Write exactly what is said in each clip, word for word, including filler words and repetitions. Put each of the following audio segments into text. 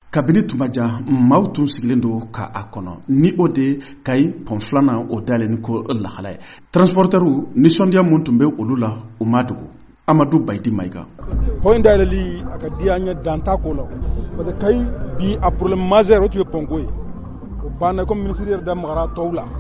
kabini tumaja maaw tun sigilen do ka a kɔnɔ ni o de kayi pɔn filanan o dayɛlɛnni ko lahala ye transportɛriw nisɔndiya mun tun bɛ olu la u ma dogo Amadu Bayidi Mayiga. Pɔn in dayɛlɛli a ka diya an ye dan t'a ko la parce que kayi bi a problème majeur o tun ye pɔnko ye o banna comme ministre yɛrɛ da magara tɔw la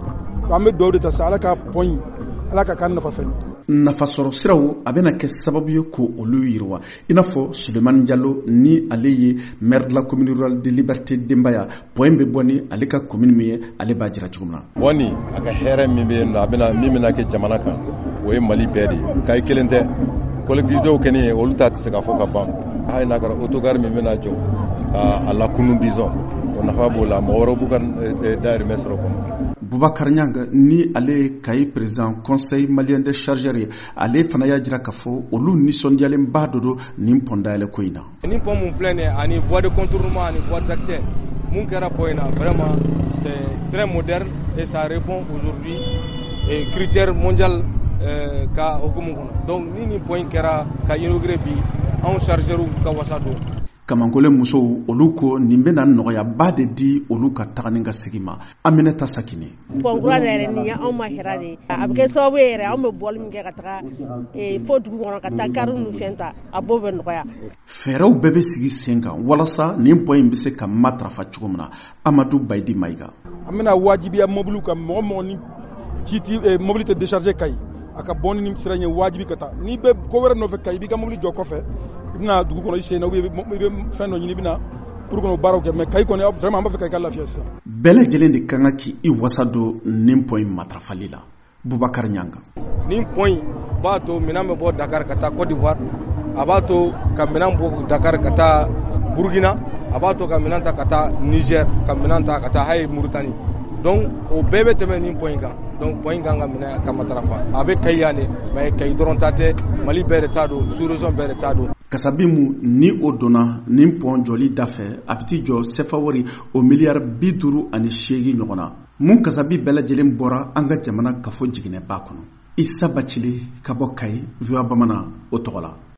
an bɛ dugawu de ta sa Ala ka pɔn in Ala ka k'an nafa fɛn ye. Nafasɔrɔ siraw a bɛna kɛ sababu ye ko olu yiriwa i n'a fɔ Sulemani Jalo ni ale ye maire de la commune rurale de Liberté Denbaya point bɛ bɔ ni ale ka commune min ye ale b'a jira cogo min na. Bɔnni a ka hɛrɛ min bɛ yen nɔ a bɛna min bɛna kɛ jamana kan o ye Mali bɛɛ de ye Kayi kelen tɛ collectivités kɛni ye olu ta tɛ se ka fɔ ka ban hali n'a kɛra autogare min bɛna jɔ ka a lakunu disons o nafa b'o la mɔgɔ wɛrɛw b'u ka dahirimɛ sɔrɔ kɔnɔ. Boubacar Niang ni ale Kayi président conseil malien des chargeurs ye ale fana y'a jira k'a fɔ olu nisɔndiyalen ba dɔ don nin pɔn dayɛlɛ ko in na. Ni pɔn mun filɛ nin ye ani voie de contournement ani voie d'accès mun kɛra pɔn in na vraiment c'est très moderne et ça répond aujourd'hui aux critères mondial euh, ka hukumu kɔnɔ donc ni ni pɔn in kɛra ka inauguré bi anw chargeurs ka wasa don. Kamankole musow olu ko nin bɛna nɔgɔya ba de di olu ka taga ni ka segin ma Aminata Sakini. Pɔnkura yɛrɛ nin ye anw ma hɛrɛ de ye a bɛ kɛ sababu ye yɛrɛ anw bɛ bɔli min kɛ ka taga fo dugu kɔnɔ ka taa kari ninnu fɛn ta a b'o bɛ nɔgɔya. Fɛɛrɛw bɛɛ bɛ sigi sen kan walasa nin pɔn in bɛ se ka matarafa cogo min na Amadu Bayidi Mayiga. An bɛna wajibiya mɔbiliw kan mɔgɔ mɔgɔ ni ci ti mɔbili tɛ décharger Kayi a ka bɔ ni sira in ye wajibi ka taa n'i bɛ ko wɛrɛ nɔfɛ Kayi i b'i ka mɔbili jɔ kɔfɛ i bɛna dugu kɔnɔ i sen na ou bien i bɛ fɛn dɔ ɲini i bɛna pour que o baaraw kɛ mais Kayi kɔni vraiment an b'a fɛ Kayi ka lafiya sisan. Bɛɛ lajɛlen de kan ka k'i wasa don nin pɔn in matarafali la Boubacar Niang. Nin pɔn in b'a to minɛn bɛ bɔ Dakar ka taa Côte d'Ivoire a b'a to ka minɛn bɔ Dakar ka taa Burkina a b'a to ka minɛn ta ka taa Niger ka minɛn ta ka taa hali Mauritanie donc o bɛɛ bɛ tɛmɛ nin pɔn in kan donc pɔn in kan ka minɛ ka matarafa a bɛ Kayi yan de mais Kayi dɔrɔn ta tɛ Mali bɛɛ de t'a don sous région bɛɛ de t'a don. Kasabimu ni o donna nin pɔn jɔli da fɛ a bɛ t'i jɔ sefa wari o miliyari bi duuru ani seegin ɲɔgɔn na mun kasabi bɛɛ lajɛlen bɔra an ka jamana kafo jiginɛba kɔnɔ Isa Bacili ka bɔ Kayi V O A Bamanan o tɔgɔ la.